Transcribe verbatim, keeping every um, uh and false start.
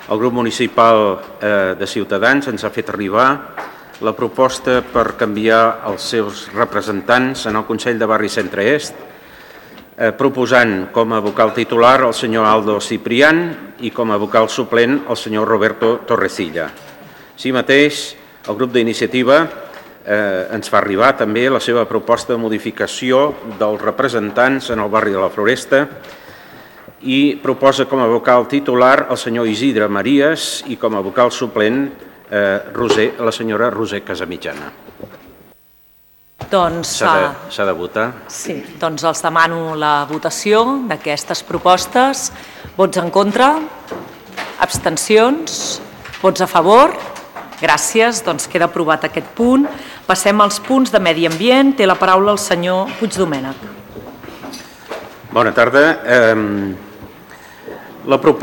El grup municipal eh, de Ciutadans ens ha fet arribar la proposta per canviar els seus representants en el Consell de Barri Centre-Est, eh, proposant com a vocal titular el senyor Aldo Ciprián i com a vocal suplent el senyor Roberto Torrecilla. Així mateix, el grup d'iniciativa eh, ens fa arribar també la seva proposta de modificació dels representants en el barri de la Floresta i proposa com a vocal titular el senyor Isidre Maries i com a vocal suplent eh, Roser, la senyora Roser Casamitjana. Doncs s'ha de votar. Sí, doncs els demano la votació d'aquestes propostes. Vots en contra? Abstencions? Vots a favor? Gràcies, doncs queda aprovat aquest punt. Passem als punts de medi ambient. Té la paraula el senyor Puigdomènech. Bona tarda. Eh, la proposta